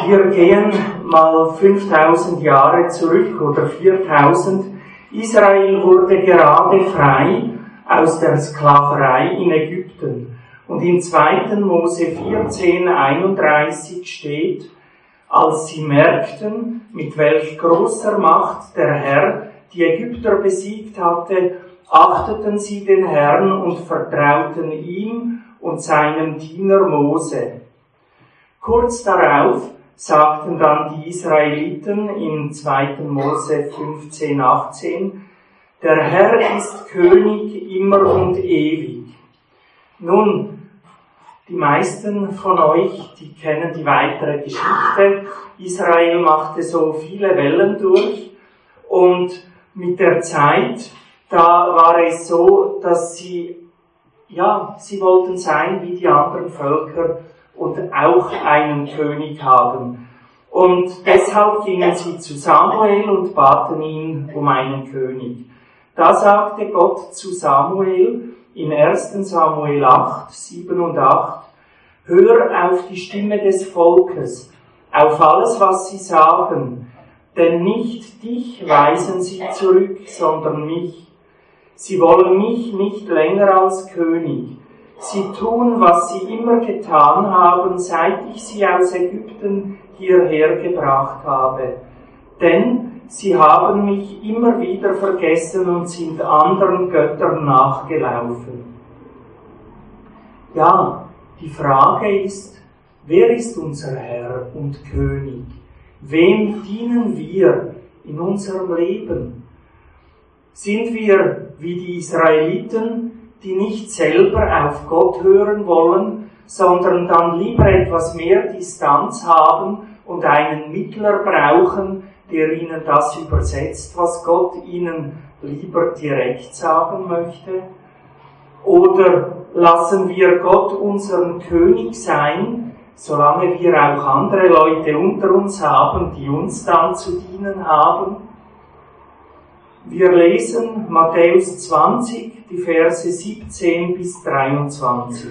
Wir gehen mal 5000 Jahre zurück oder 4000. Israel wurde gerade frei aus der Sklaverei in Ägypten. Und in 2. Mose 14:31 steht, als sie merkten, mit welch großer Macht der Herr die Ägypter besiegt hatte, achteten sie den Herrn und vertrauten ihm und seinem Diener Mose. Kurz darauf sagten dann die Israeliten in 2. Mose 15:18, der Herr ist König immer und ewig. Nun, die meisten von euch, die kennen die weitere Geschichte. Israel machte so viele Wellen durch und mit der Zeit, da war es so, dass sie wollten sein wie die anderen Völker und auch einen König haben. Und deshalb gingen sie zu Samuel und baten ihn um einen König. Da sagte Gott zu Samuel in 1. Samuel 8, 7 und 8, hör auf die Stimme des Volkes, auf alles, was sie sagen, denn nicht dich weisen sie zurück, sondern mich. Sie wollen mich nicht länger als König. Sie tun, was sie immer getan haben, seit ich sie aus Ägypten hierher gebracht habe. Denn sie haben mich immer wieder vergessen und sind anderen Göttern nachgelaufen. Ja, die Frage ist, wer ist unser Herr und König? Wem dienen wir in unserem Leben? Sind wir wie die Israeliten, die nicht selber auf Gott hören wollen, sondern dann lieber etwas mehr Distanz haben und einen Mittler brauchen, der ihnen das übersetzt, was Gott ihnen lieber direkt sagen möchte? Oder lassen wir Gott unseren König sein, solange wir auch andere Leute unter uns haben, die uns dann zu dienen haben? Wir lesen Matthäus 20, die Verse 17 bis 23.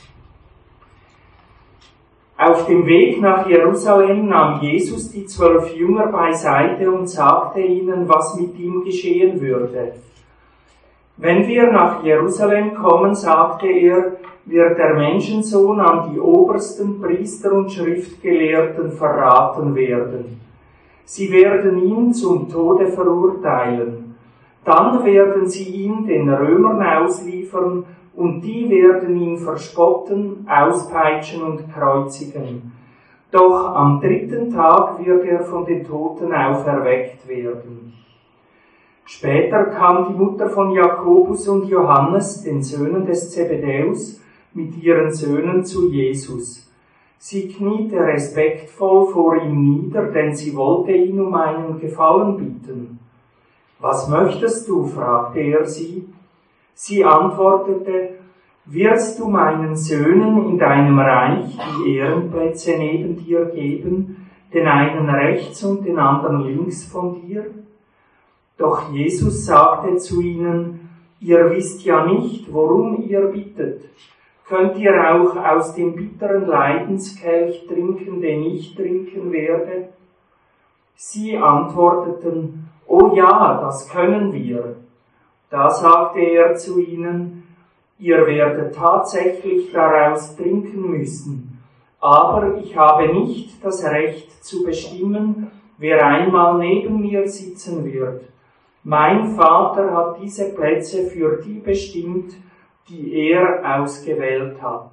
Auf dem Weg nach Jerusalem nahm Jesus die 12 Jünger beiseite und sagte ihnen, was mit ihm geschehen würde. Wenn wir nach Jerusalem kommen, sagte er, wird der Menschensohn an die obersten Priester und Schriftgelehrten verraten werden. Sie werden ihn zum Tode verurteilen. Dann werden sie ihn den Römern ausliefern und die werden ihn verspotten, auspeitschen und kreuzigen. Doch am 3. Tag wird er von den Toten auferweckt werden. Später kam die Mutter von Jakobus und Johannes, den Söhnen des Zebedäus, mit ihren Söhnen zu Jesus. Sie kniete respektvoll vor ihm nieder, denn sie wollte ihn um einen Gefallen bitten. Was möchtest du? Fragte er sie. Sie antwortete, wirst du meinen Söhnen in deinem Reich die Ehrenplätze neben dir geben, den einen rechts und den anderen links von dir? Doch Jesus sagte zu ihnen, ihr wisst ja nicht, worum ihr bittet. Könnt ihr auch aus dem bitteren Leidenskelch trinken, den ich trinken werde? Sie antworteten, oh ja, das können wir. Da sagte er zu ihnen, ihr werdet tatsächlich daraus trinken müssen, aber ich habe nicht das Recht zu bestimmen, wer einmal neben mir sitzen wird. Mein Vater hat diese Plätze für die bestimmt, die er ausgewählt hat.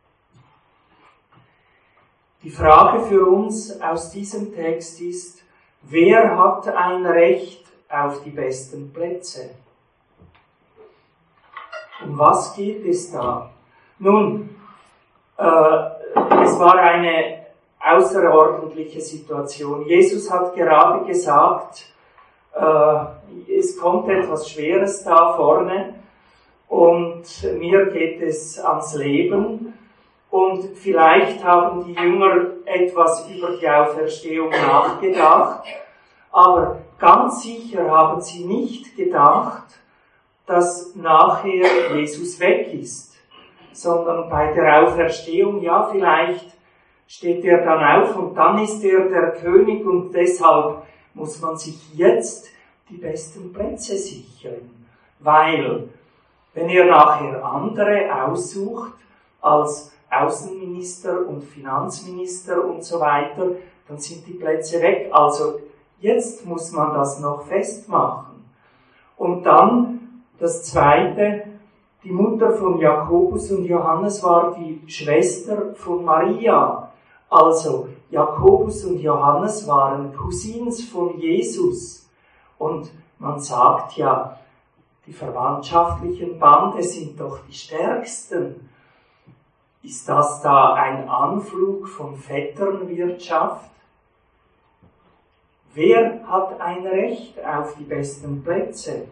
Die Frage für uns aus diesem Text ist, wer hat ein Recht auf die besten Plätze? Um was geht es da? Nun, es war eine außerordentliche Situation. Jesus hat gerade gesagt, es kommt etwas Schweres da vorne und mir geht es ans Leben. Und vielleicht haben die Jünger etwas über die Auferstehung nachgedacht, aber ganz sicher haben sie nicht gedacht, dass nachher Jesus weg ist, sondern bei der Auferstehung, ja, vielleicht steht er dann auf und dann ist er der König und deshalb muss man sich jetzt die besten Plätze sichern. Weil, wenn er nachher andere aussucht als Außenminister und Finanzminister und so weiter, dann sind die Plätze weg. Also jetzt muss man das noch festmachen. Und dann das Zweite, die Mutter von Jakobus und Johannes war die Schwester von Maria. Also Jakobus und Johannes waren Cousins von Jesus. Und man sagt ja, die verwandtschaftlichen Bande sind doch die stärksten. Ist das da ein Anflug von Vetternwirtschaft? Wer hat ein Recht auf die besten Plätze?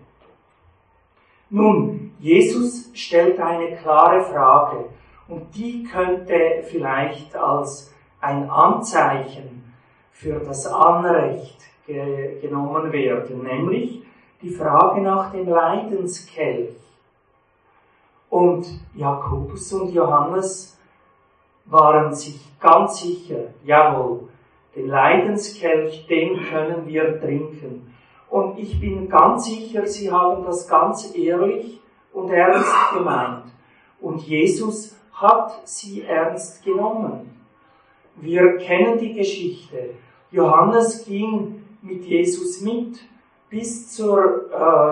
Nun, Jesus stellt eine klare Frage und die könnte vielleicht als ein Anzeichen für das Anrecht genommen werden, nämlich die Frage nach dem Leidenskelch. Und Jakobus und Johannes waren sich ganz sicher, jawohl, den Leidenskelch, den können wir trinken. Und ich bin ganz sicher, sie haben das ganz ehrlich und ernst gemeint. Und Jesus hat sie ernst genommen. Wir kennen die Geschichte. Johannes ging mit Jesus mit bis zur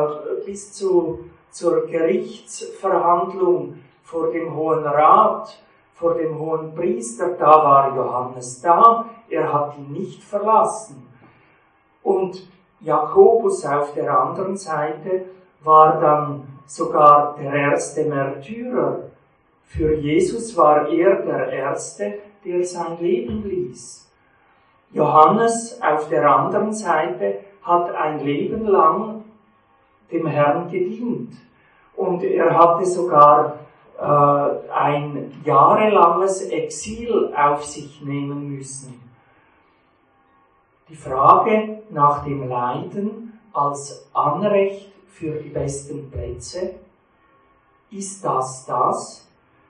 Gerichtsverhandlung vor dem Hohen Rat, vor dem Hohen Priester. Da war Johannes da, er hat ihn nicht verlassen. Und Jakobus auf der anderen Seite war dann sogar der erste Märtyrer. Für Jesus war er der Erste, der sein Leben ließ. Johannes auf der anderen Seite hat ein Leben lang dem Herrn gedient. Und er hatte sogar ein jahrelanges Exil auf sich nehmen müssen. Die Frage nach dem Leiden als Anrecht für die besten Plätze, ist das?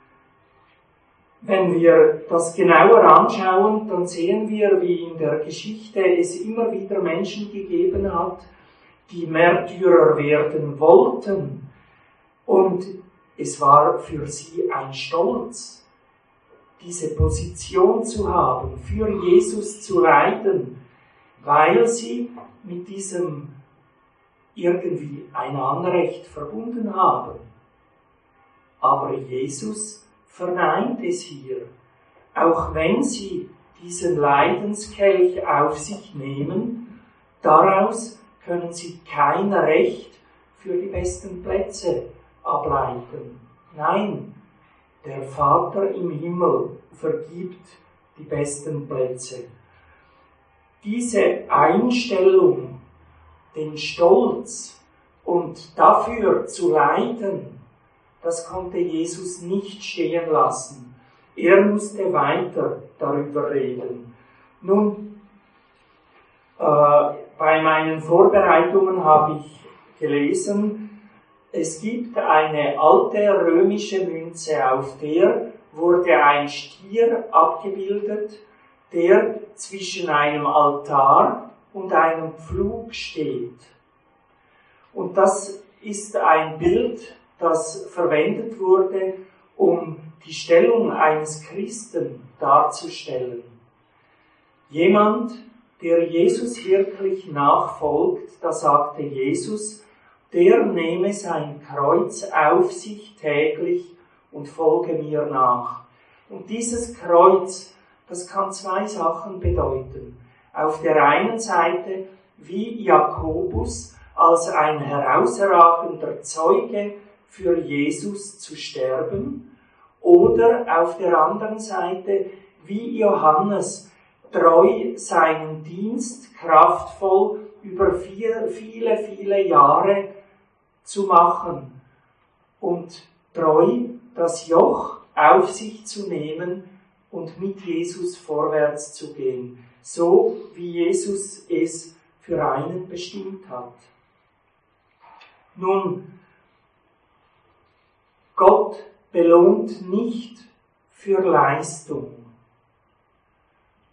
Wenn wir das genauer anschauen, dann sehen wir, wie in der Geschichte es immer wieder Menschen gegeben hat, die Märtyrer werden wollten. Und es war für sie ein Stolz, diese Position zu haben, für Jesus zu leiden, weil sie mit diesem irgendwie ein Anrecht verbunden haben. Aber Jesus verneint es hier. Auch wenn sie diesen Leidenskelch auf sich nehmen, daraus können sie kein Recht für die besten Plätze ableiten. Nein, der Vater im Himmel vergibt die besten Plätze. Diese Einstellung, den Stolz und dafür zu leiden, das konnte Jesus nicht stehen lassen. Er musste weiter darüber reden. Nun, bei meinen Vorbereitungen habe ich gelesen, es gibt eine alte römische Münze, auf der wurde ein Stier abgebildet, der zwischen einem Altar und einem Pflug steht. Und das ist ein Bild, das verwendet wurde, um die Stellung eines Christen darzustellen. Jemand, der Jesus wirklich nachfolgt, da sagte Jesus, der nehme sein Kreuz auf sich täglich und folge mir nach. Und dieses Kreuz, das kann zwei Sachen bedeuten. Auf der einen Seite, wie Jakobus, als ein herausragender Zeuge für Jesus zu sterben, oder auf der anderen Seite, wie Johannes, treu seinen Dienst kraftvoll über viele Jahre zu machen und treu das Joch auf sich zu nehmen und mit Jesus vorwärts zu gehen, so wie Jesus es für einen bestimmt hat. Nun, Gott belohnt nicht für Leistung.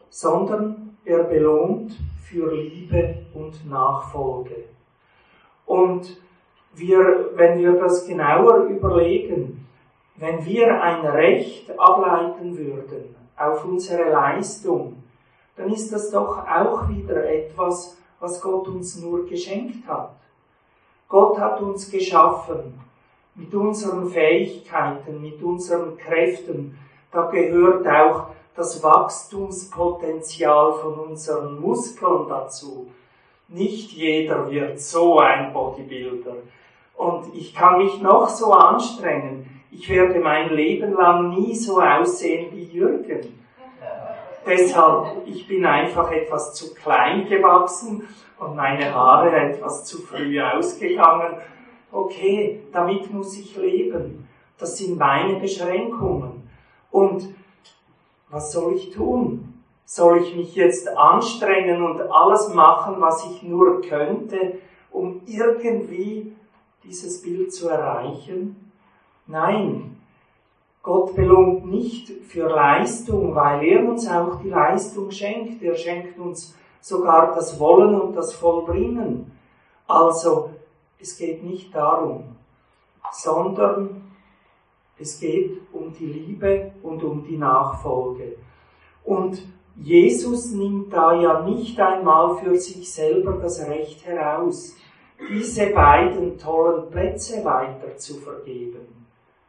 sondern er belohnt für Liebe und Nachfolge. Und wenn wir das genauer überlegen, wenn wir ein Recht ableiten würden auf unsere Leistung, dann ist das doch auch wieder etwas, was Gott uns nur geschenkt hat. Gott hat uns geschaffen mit unseren Fähigkeiten, mit unseren Kräften. Da gehört auch das Wachstumspotenzial von unseren Muskeln dazu. Nicht jeder wird so ein Bodybuilder. Und ich kann mich noch so anstrengen. Ich werde mein Leben lang nie so aussehen wie Jürgen. Deshalb, ich bin einfach etwas zu klein gewachsen und meine Haare etwas zu früh ausgegangen. Okay, damit muss ich leben. Das sind meine Beschränkungen. Und was soll ich tun? Soll ich mich jetzt anstrengen und alles machen, was ich nur könnte, um irgendwie dieses Bild zu erreichen? Nein, Gott belohnt nicht für Leistung, weil er uns auch die Leistung schenkt. Er schenkt uns sogar das Wollen und das Vollbringen. Also, es geht nicht darum, sondern es geht um die Liebe und um die Nachfolge. Und Jesus nimmt da ja nicht einmal für sich selber das Recht heraus, diese beiden tollen Plätze weiter zu vergeben.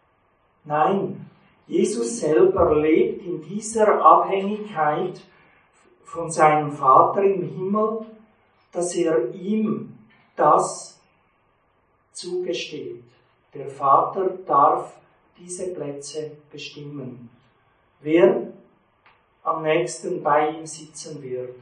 Nein, Jesus selber lebt in dieser Abhängigkeit von seinem Vater im Himmel, dass er ihm das zugesteht. Der Vater darf diese Plätze bestimmen. Wer am nächsten bei ihm sitzen wird.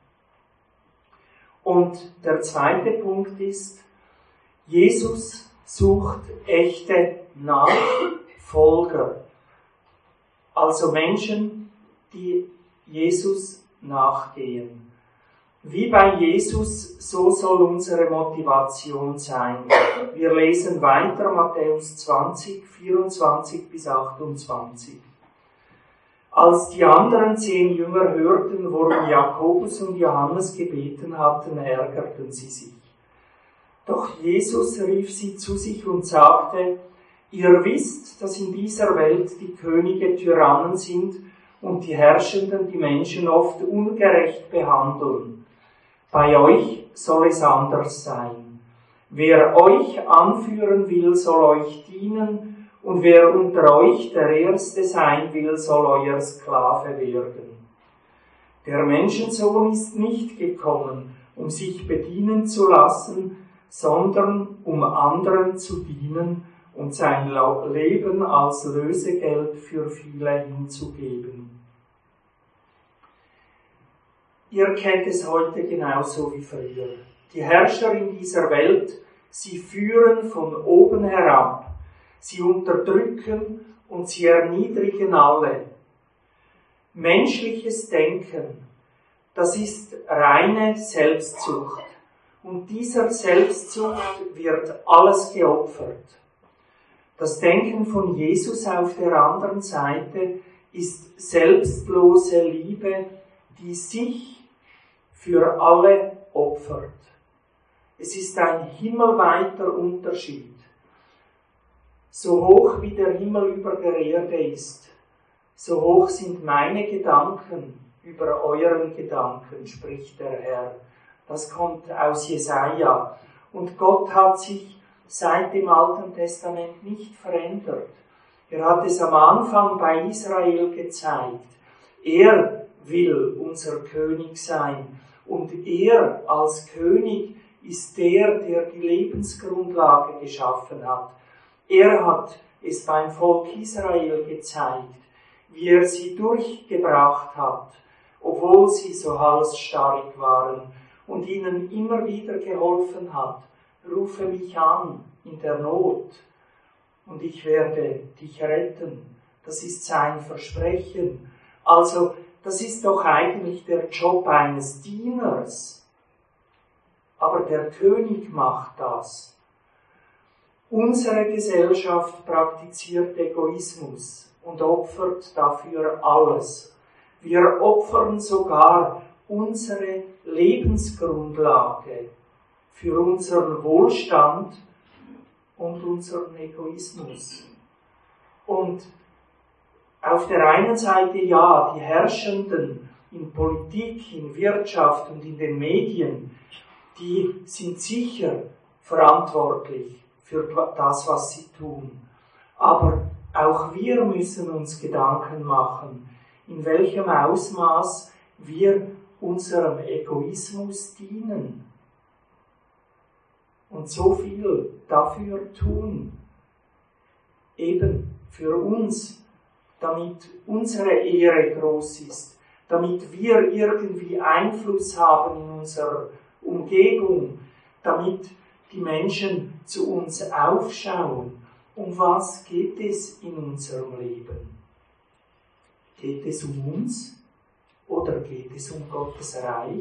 Und der zweite Punkt ist, Jesus sucht echte Nachfolger. Also Menschen, die Jesus nachgehen. Wie bei Jesus, so soll unsere Motivation sein. Wir lesen weiter Matthäus 20, 24 bis 28. Als die anderen 10 Jünger hörten, worum Jakobus und Johannes gebeten hatten, ärgerten sie sich. Doch Jesus rief sie zu sich und sagte, ihr wisst, dass in dieser Welt die Könige Tyrannen sind und die Herrschenden die Menschen oft ungerecht behandeln. Bei euch soll es anders sein. Wer euch anführen will, soll euch dienen, und wer unter euch der Erste sein will, soll euer Sklave werden. Der Menschensohn ist nicht gekommen, um sich bedienen zu lassen, sondern um anderen zu dienen und sein Leben als Lösegeld für viele hinzugeben. Ihr kennt es heute genauso wie früher. Die Herrscher in dieser Welt, sie führen von oben herab. Sie unterdrücken und sie erniedrigen alle. Menschliches Denken, das ist reine Selbstsucht. Und dieser Selbstsucht wird alles geopfert. Das Denken von Jesus auf der anderen Seite ist selbstlose Liebe, die sich für alle opfert. Es ist ein himmelweiter Unterschied. So hoch wie der Himmel über der Erde ist, so hoch sind meine Gedanken über euren Gedanken, spricht der Herr. Das kommt aus Jesaja. Und Gott hat sich seit dem Alten Testament nicht verändert. Er hat es am Anfang bei Israel gezeigt. Er will unser König sein. Und er als König ist der die Lebensgrundlage geschaffen hat. Er hat es beim Volk Israel gezeigt, wie er sie durchgebracht hat, obwohl sie so halsstarrig waren, und ihnen immer wieder geholfen hat. Rufe mich an in der Not, und ich werde dich retten. Das ist sein Versprechen. Also, das ist doch eigentlich der Job eines Dieners. Aber der König macht das. Unsere Gesellschaft praktiziert Egoismus und opfert dafür alles. Wir opfern sogar unsere Lebensgrundlage für unseren Wohlstand und unseren Egoismus. Und auf der einen Seite ja, die Herrschenden in Politik, in Wirtschaft und in den Medien, die sind sicher verantwortlich für das, was sie tun. Aber auch wir müssen uns Gedanken machen, in welchem Ausmaß wir unserem Egoismus dienen und so viel dafür tun, eben für uns, damit unsere Ehre groß ist, damit wir irgendwie Einfluss haben in unserer Umgebung, damit die Menschen zu uns aufschauen. Um was geht es in unserem Leben? Geht es um uns oder geht es um Gottes Reich?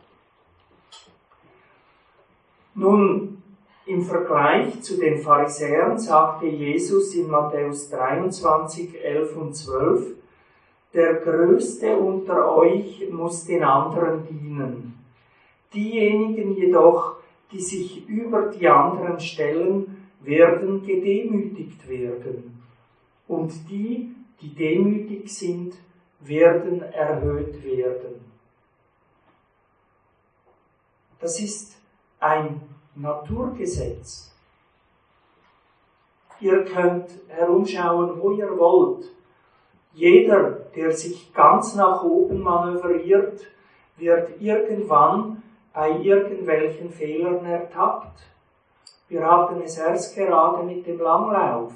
Nun, im Vergleich zu den Pharisäern sagte Jesus in Matthäus 23, 11 und 12, der Größte unter euch muss den anderen dienen. Diejenigen jedoch, die sich über die anderen stellen, werden gedemütigt werden. Und die, die demütig sind, werden erhöht werden. Das ist ein Naturgesetz. Ihr könnt herumschauen, wo ihr wollt. Jeder, der sich ganz nach oben manövriert, wird irgendwann bei irgendwelchen Fehlern ertappt. Wir hatten es erst gerade mit dem Langlauf.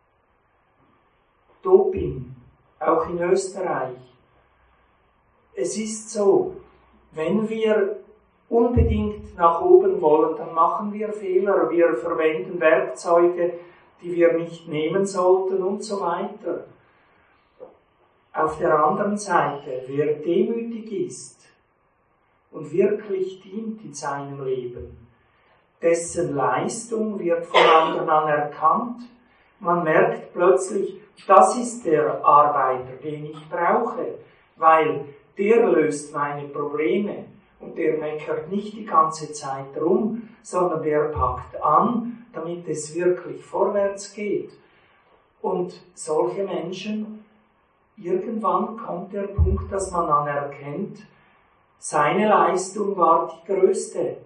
Doping, auch in Österreich. Es ist so, wenn wir unbedingt nach oben wollen, dann machen wir Fehler. Wir verwenden Werkzeuge, die wir nicht nehmen sollten und so weiter. Auf der anderen Seite, wer demütig ist und wirklich dient in seinem Leben, dessen Leistung wird von anderen anerkannt. Man merkt plötzlich, das ist der Arbeiter, den ich brauche, weil der löst meine Probleme. Und der meckert nicht die ganze Zeit rum, sondern der packt an, damit es wirklich vorwärts geht. Und solche Menschen, irgendwann kommt der Punkt, dass man anerkennt, seine Leistung war die größte.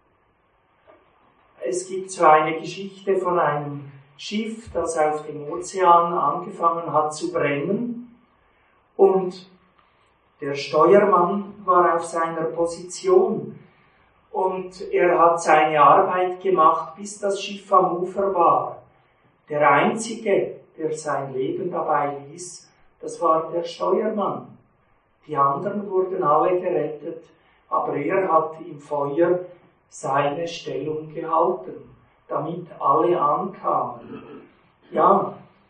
Es gibt so eine Geschichte von einem Schiff, das auf dem Ozean angefangen hat zu brennen, und der Steuermann war auf seiner Position und er hat seine Arbeit gemacht, bis das Schiff am Ufer war. Der Einzige, der sein Leben dabei ließ, das war der Steuermann. Die anderen wurden alle gerettet, aber er hat im Feuer seine Stellung gehalten, damit alle ankamen. Ja,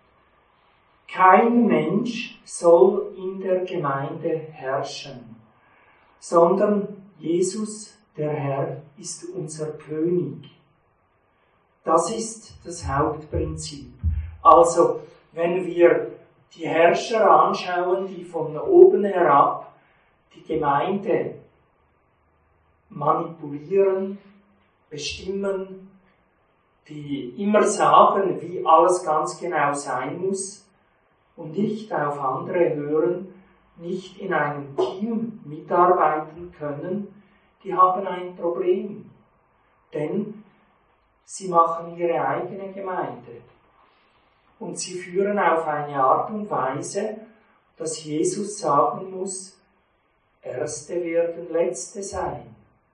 kein Mensch soll in der Gemeinde herrschen, sondern Jesus, der Herr, ist unser König. Das ist das Hauptprinzip. Also, wenn wir die Herrscher anschauen, die von oben herab die Gemeinde manipulieren, bestimmen, die immer sagen, wie alles ganz genau sein muss und nicht auf andere hören, nicht in einem Team mitarbeiten können, die haben ein Problem. Denn sie machen ihre eigene Gemeinde. Und sie führen auf eine Art und Weise, dass Jesus sagen muss, Erste werden Letzte sein.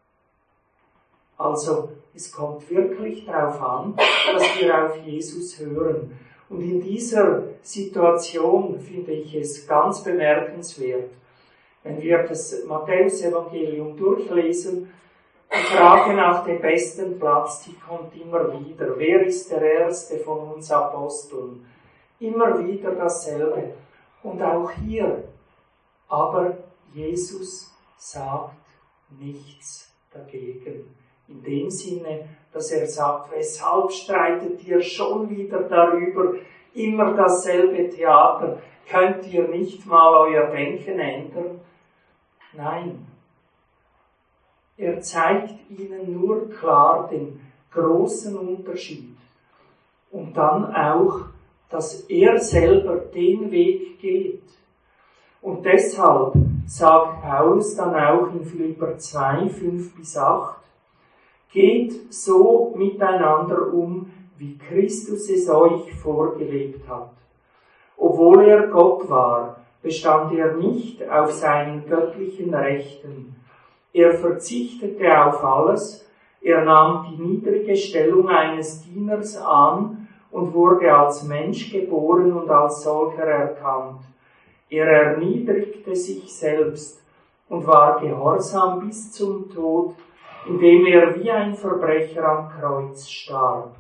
Also es kommt wirklich darauf an, dass wir auf Jesus hören. Und in dieser Situation finde ich es ganz bemerkenswert, wenn wir das Matthäus-Evangelium durchlesen, die Frage nach dem besten Platz, die kommt immer wieder. Wer ist der Erste von uns Aposteln? Immer wieder dasselbe. Und auch hier. Aber Jesus sagt nichts dagegen. In dem Sinne, dass er sagt, weshalb streitet ihr schon wieder darüber, immer dasselbe Theater. Könnt ihr nicht mal euer Denken ändern? Nein. Er zeigt ihnen nur klar den großen Unterschied. Und dann auch, dass er selber den Weg geht. Und deshalb sagt Paulus dann auch in Philipper 2, 5-8, geht so miteinander um, wie Christus es euch vorgelebt hat. Obwohl er Gott war, bestand er nicht auf seinen göttlichen Rechten. Er verzichtete auf alles, er nahm die niedrige Stellung eines Dieners an und wurde als Mensch geboren und als solcher erkannt. Er erniedrigte sich selbst und war gehorsam bis zum Tod, indem er wie ein Verbrecher am Kreuz starb.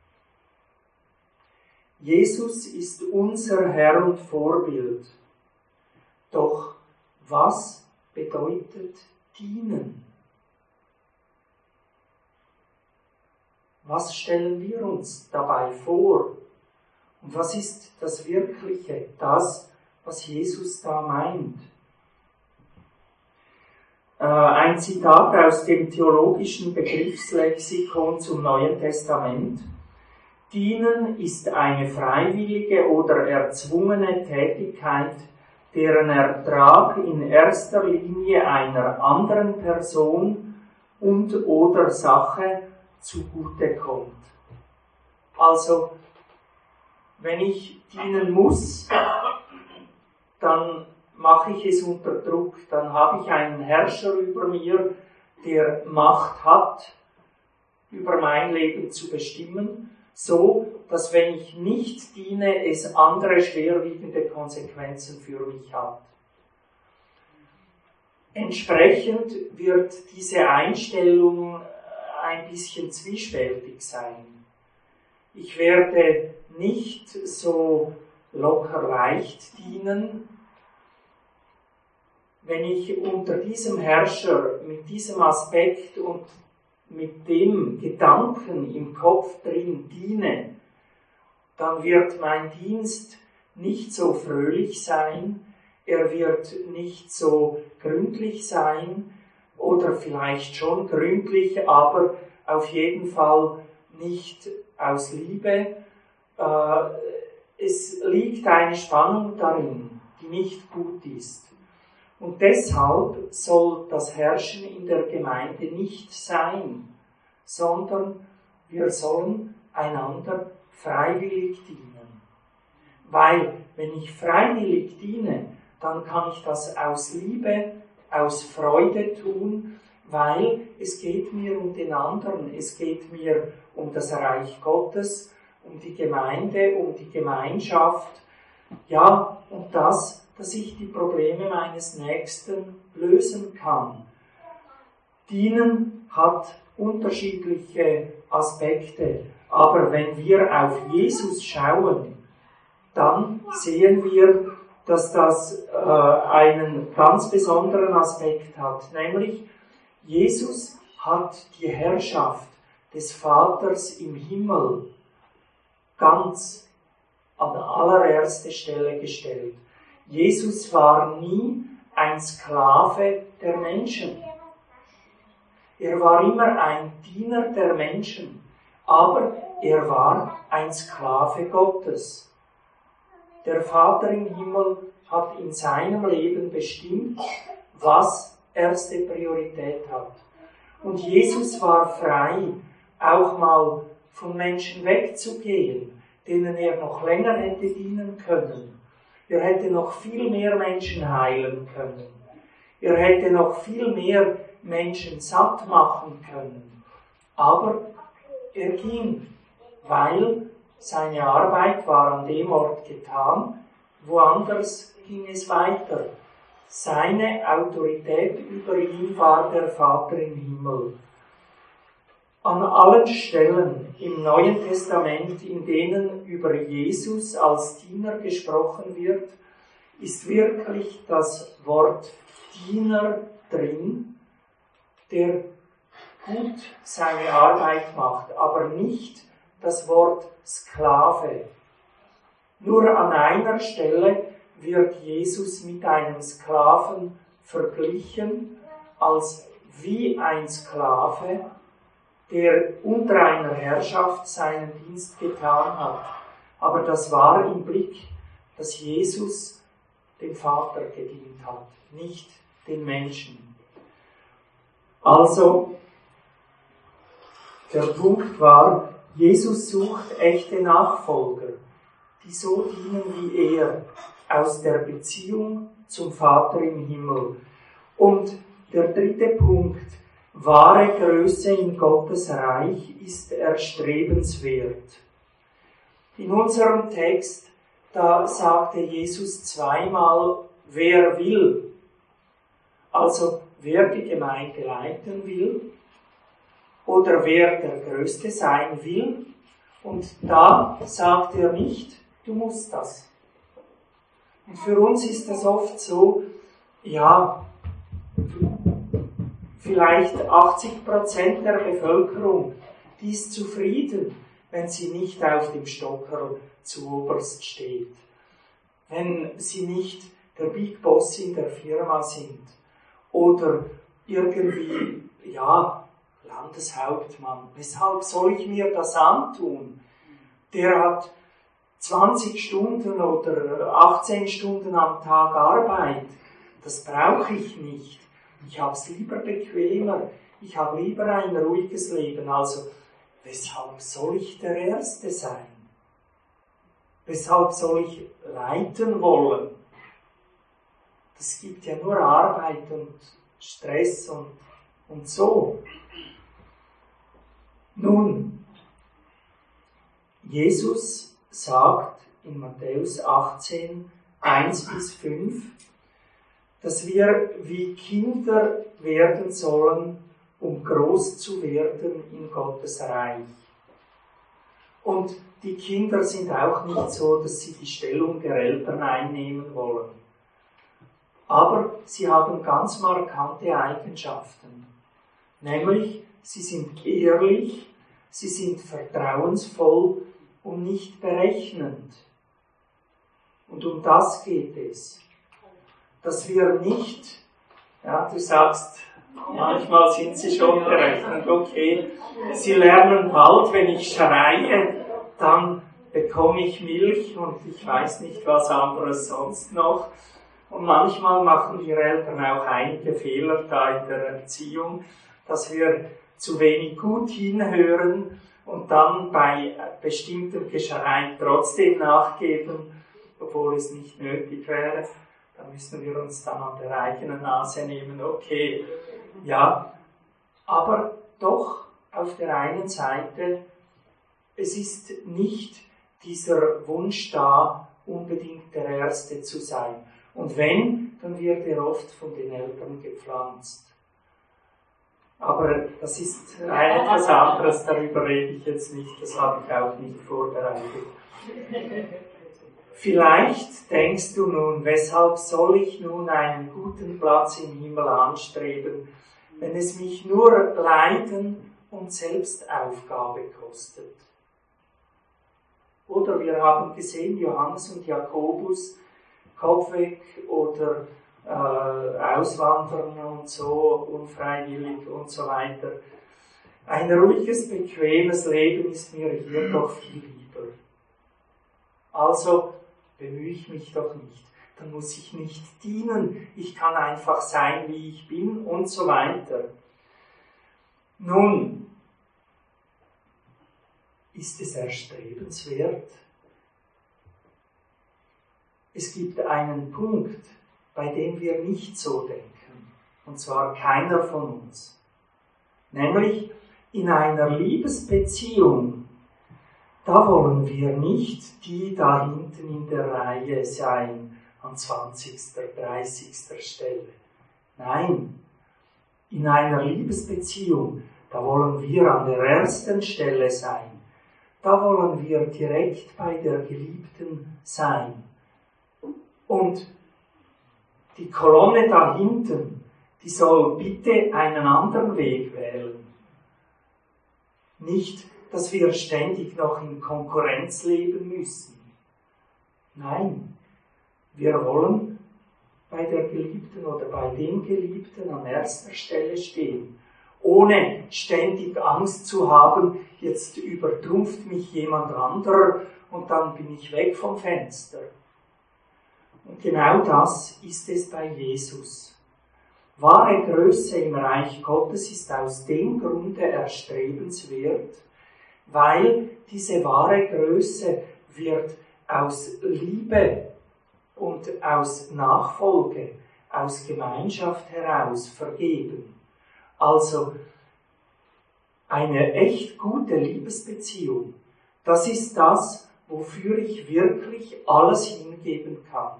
Jesus ist unser Herr und Vorbild. Doch was bedeutet dienen? Was stellen wir uns dabei vor? Und was ist das Wirkliche, das, was Jesus da meint? Ein Zitat aus dem theologischen Begriffslexikon zum Neuen Testament. Dienen ist eine freiwillige oder erzwungene Tätigkeit, deren Ertrag in erster Linie einer anderen Person und/oder Sache zugutekommt. Also, wenn ich dienen muss, dann mache ich es unter Druck, dann habe ich einen Herrscher über mir, der Macht hat, über mein Leben zu bestimmen, so, dass wenn ich nicht diene, es andere schwerwiegende Konsequenzen für mich hat. Entsprechend wird diese Einstellung ein bisschen zwiespältig sein. Ich werde nicht so locker leicht dienen, wenn ich unter diesem Herrscher mit diesem Aspekt und mit dem Gedanken im Kopf drin diene, dann wird mein Dienst nicht so fröhlich sein, er wird nicht so gründlich sein oder vielleicht schon gründlich, aber auf jeden Fall nicht aus Liebe. Es liegt eine Spannung darin, die nicht gut ist. Und deshalb soll das Herrschen in der Gemeinde nicht sein, sondern wir sollen einander freiwillig dienen. Weil, wenn ich freiwillig diene, dann kann ich das aus Liebe, aus Freude tun, weil es geht mir um den anderen, es geht mir um das Reich Gottes, um die Gemeinde, um die Gemeinschaft, ja, und das, dass ich die Probleme meines Nächsten lösen kann. Dienen hat unterschiedliche Aspekte, aber wenn wir auf Jesus schauen, dann sehen wir, dass das einen ganz besonderen Aspekt hat, nämlich Jesus hat die Herrschaft des Vaters im Himmel ganz an allererste Stelle gestellt. Jesus war nie ein Sklave der Menschen. Er war immer ein Diener der Menschen, aber er war ein Sklave Gottes. Der Vater im Himmel hat in seinem Leben bestimmt, was erste Priorität hat. Und Jesus war frei, auch mal von Menschen wegzugehen, denen er noch länger hätte dienen können. Er hätte noch viel mehr Menschen heilen können. Er hätte noch viel mehr Menschen satt machen können. Aber er ging, weil seine Arbeit war an dem Ort getan, woanders ging es weiter. Seine Autorität über ihn war der Vater im Himmel. An allen Stellen im Neuen Testament, in denen über Jesus als Diener gesprochen wird, ist wirklich das Wort Diener drin, der gut seine Arbeit macht, aber nicht das Wort Sklave. Nur an einer Stelle wird Jesus mit einem Sklaven verglichen, als wie ein Sklave, der unter einer Herrschaft seinen Dienst getan hat. Aber das war im Blick, dass Jesus dem Vater gedient hat, nicht den Menschen. Also, der Punkt war, Jesus sucht echte Nachfolger, die so dienen wie er, aus der Beziehung zum Vater im Himmel. Und der dritte Punkt, wahre Größe in Gottes Reich ist erstrebenswert. In unserem Text, da sagte Jesus zweimal, wer will. Also wer die Gemeinde leiten will oder wer der Größte sein will. Und da sagt er nicht, du musst das. Und für uns ist das oft so, ja, vielleicht 80% der Bevölkerung, die ist zufrieden, wenn sie nicht auf dem Stockerl zuoberst steht. Wenn sie nicht der Big Boss in der Firma sind. Oder irgendwie, ja, Landeshauptmann. Weshalb soll ich mir das antun? Der hat 20 Stunden oder 18 Stunden am Tag Arbeit. Das brauche ich nicht. Ich habe es lieber bequemer. Ich habe lieber ein ruhiges Leben. Also, weshalb soll ich der Erste sein? Weshalb soll ich leiten wollen? Das gibt ja nur Arbeit und Stress und so. Nun, Jesus sagt in Matthäus 18, 1-5, dass wir wie Kinder werden sollen, um groß zu werden in Gottes Reich. Und die Kinder sind auch nicht so, dass sie die Stellung der Eltern einnehmen wollen. Aber sie haben ganz markante Eigenschaften. Nämlich, sie sind ehrlich, sie sind vertrauensvoll und nicht berechnend. Und um das geht es. Dass wir nicht, ja, du sagst, manchmal sind sie schon berechnend, okay, sie lernen bald, wenn ich schreie, dann bekomme ich Milch und ich weiß nicht was anderes sonst noch. Und manchmal machen wir Eltern auch einige Fehler da in der Erziehung, dass wir zu wenig gut hinhören und dann bei bestimmtem Geschrei trotzdem nachgeben, obwohl es nicht nötig wäre. Da müssen wir uns dann an der eigenen Nase nehmen, okay, ja, aber doch auf der einen Seite, es ist nicht dieser Wunsch da, unbedingt der Erste zu sein. Und wenn, dann wird er oft von den Eltern gepflanzt. Aber das ist etwas anderes, darüber rede ich jetzt nicht, das habe ich auch nicht vorbereitet. Vielleicht denkst du nun, weshalb soll ich nun einen guten Platz im Himmel anstreben, wenn es mich nur Leiden und Selbstaufgabe kostet? Oder wir haben gesehen, Johannes und Jakobus, Kopf weg oder auswandern und so, unfreiwillig und so weiter. Ein ruhiges, bequemes Leben ist mir hier doch viel lieber. Also bemühe ich mich doch nicht. Dann muss ich nicht dienen. Ich kann einfach sein, wie ich bin und so weiter. Nun, ist es erstrebenswert? Es gibt einen Punkt, bei dem wir nicht so denken, und zwar keiner von uns. Nämlich in einer Liebesbeziehung, da wollen wir nicht die da hinten in der Reihe sein, an 20., 30. Stelle. Nein, in einer Liebesbeziehung, da wollen wir an der ersten Stelle sein. Da wollen wir direkt bei der Geliebten sein. Und die Kolonne da hinten, die soll bitte einen anderen Weg wählen. Nicht, dass wir ständig noch in Konkurrenz leben müssen. Nein, wir wollen bei der Geliebten oder bei dem Geliebten an erster Stelle stehen, ohne ständig Angst zu haben, jetzt übertrumpft mich jemand anderer und dann bin ich weg vom Fenster. Und genau das ist es bei Jesus. Wahre Größe im Reich Gottes ist aus dem Grunde erstrebenswert, weil diese wahre Größe wird aus Liebe und aus Nachfolge, aus Gemeinschaft heraus vergeben. Also eine echt gute Liebesbeziehung, das ist das, wofür ich wirklich alles hingeben kann.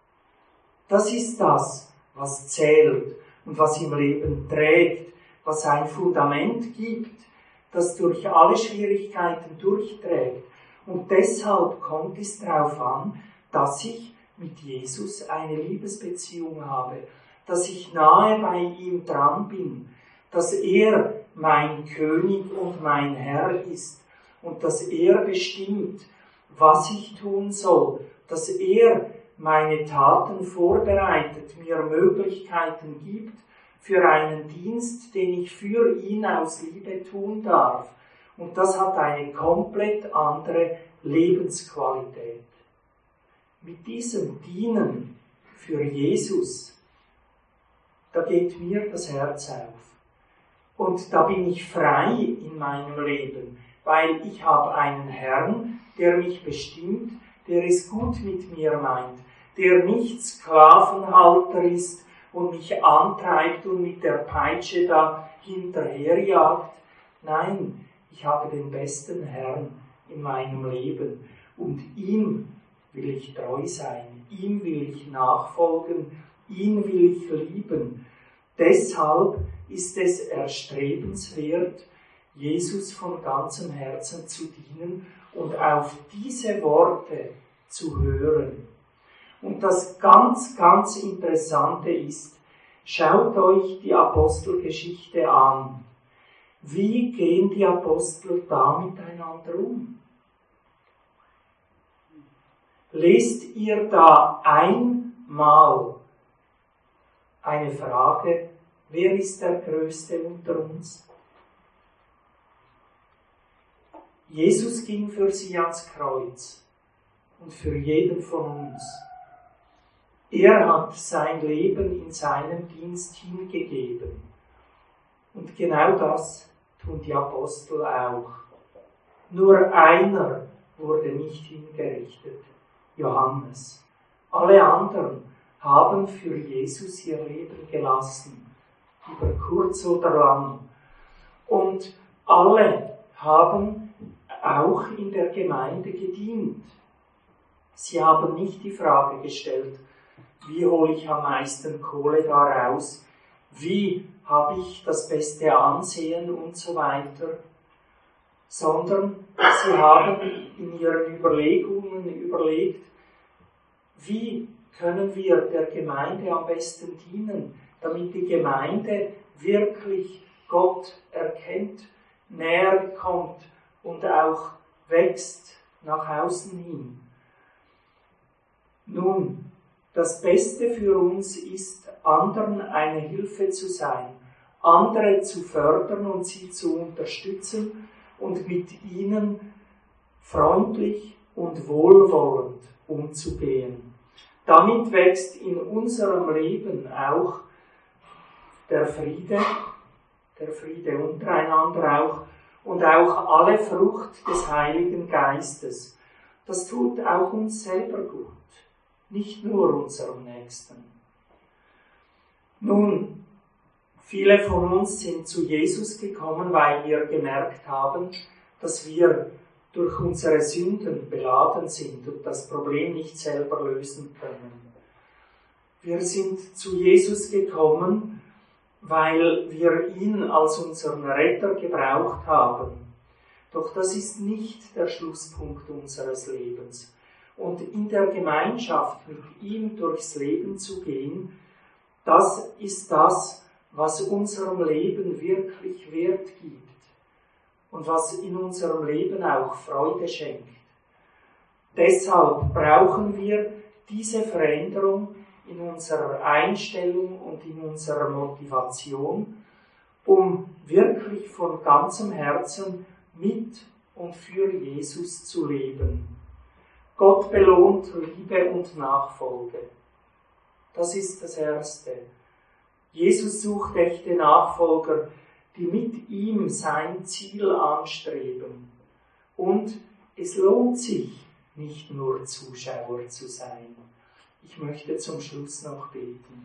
Das ist das, was zählt und was im Leben trägt, was ein Fundament gibt, das durch alle Schwierigkeiten durchträgt. Und deshalb kommt es darauf an, dass ich mit Jesus eine Liebesbeziehung habe, dass ich nahe bei ihm dran bin, dass er mein König und mein Herr ist und dass er bestimmt, was ich tun soll, dass er meine Taten vorbereitet, mir Möglichkeiten gibt für einen Dienst, den ich für ihn aus Liebe tun darf. Und das hat eine komplett andere Lebensqualität. Mit diesem Dienen für Jesus, da geht mir das Herz auf. Und da bin ich frei in meinem Leben, weil ich habe einen Herrn, der mich bestimmt, der es gut mit mir meint, der nicht Sklavenhalter ist und mich antreibt und mit der Peitsche da hinterherjagt. Nein, ich habe den besten Herrn in meinem Leben und ihm will ich treu sein, ihm will ich nachfolgen, ihn will ich lieben. Deshalb ist es erstrebenswert, Jesus von ganzem Herzen zu dienen und auf diese Worte zu hören. Und das ganz, ganz Interessante ist, schaut euch die Apostelgeschichte an. Wie gehen die Apostel da miteinander um? Lest ihr da einmal eine Frage, wer ist der Größte unter uns? Jesus ging für sie ans Kreuz und für jeden von uns. Er hat sein Leben in seinem Dienst hingegeben. Und genau das tun die Apostel auch. Nur einer wurde nicht hingerichtet, Johannes. Alle anderen haben für Jesus ihr Leben gelassen, über kurz oder lang. Und alle haben auch in der Gemeinde gedient. Sie haben nicht die Frage gestellt, wie hole ich am meisten Kohle da raus, wie habe ich das beste Ansehen und so weiter, sondern sie haben in ihren Überlegungen überlegt, wie können wir der Gemeinde am besten dienen, damit die Gemeinde wirklich Gott erkennt, näher kommt und auch wächst nach außen hin. Nun, das Beste für uns ist, anderen eine Hilfe zu sein, andere zu fördern und sie zu unterstützen und mit ihnen freundlich und wohlwollend umzugehen. Damit wächst in unserem Leben auch der Friede untereinander auch und auch alle Frucht des Heiligen Geistes. Das tut auch uns selber gut, nicht nur unserem Nächsten. Nun, viele von uns sind zu Jesus gekommen, weil wir gemerkt haben, dass wir durch unsere Sünden beladen sind und das Problem nicht selber lösen können. Wir sind zu Jesus gekommen, weil wir ihn als unseren Retter gebraucht haben. Doch das ist nicht der Schlusspunkt unseres Lebens. Und in der Gemeinschaft mit ihm durchs Leben zu gehen, das ist das, was unserem Leben wirklich Wert gibt und was in unserem Leben auch Freude schenkt. Deshalb brauchen wir diese Veränderung in unserer Einstellung und in unserer Motivation, um wirklich von ganzem Herzen mit und für Jesus zu leben. Gott belohnt Liebe und Nachfolge. Das ist das Erste. Jesus sucht echte Nachfolger, die mit ihm sein Ziel anstreben. Und es lohnt sich, nicht nur Zuschauer zu sein. Ich möchte zum Schluss noch beten.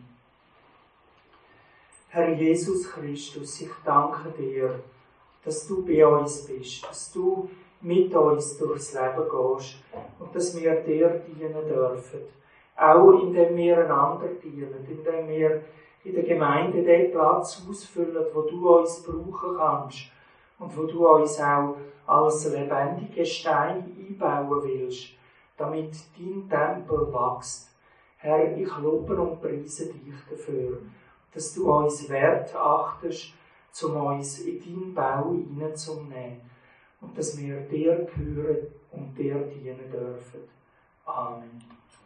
Herr Jesus Christus, ich danke dir, dass du bei uns bist, dass du mit uns durchs Leben gehst und dass wir dir dienen dürfen. Auch indem wir einander dienen, indem wir in der Gemeinde den Platz ausfüllen, wo du uns brauchen kannst und wo du uns auch als lebendige Steine einbauen willst, damit dein Tempel wächst. Herr, ich lobe und preise dich dafür, dass du uns wert achtest, um uns in deinen Bau hineinzunehmen und dass wir dir gehören und dir dienen dürfen. Amen.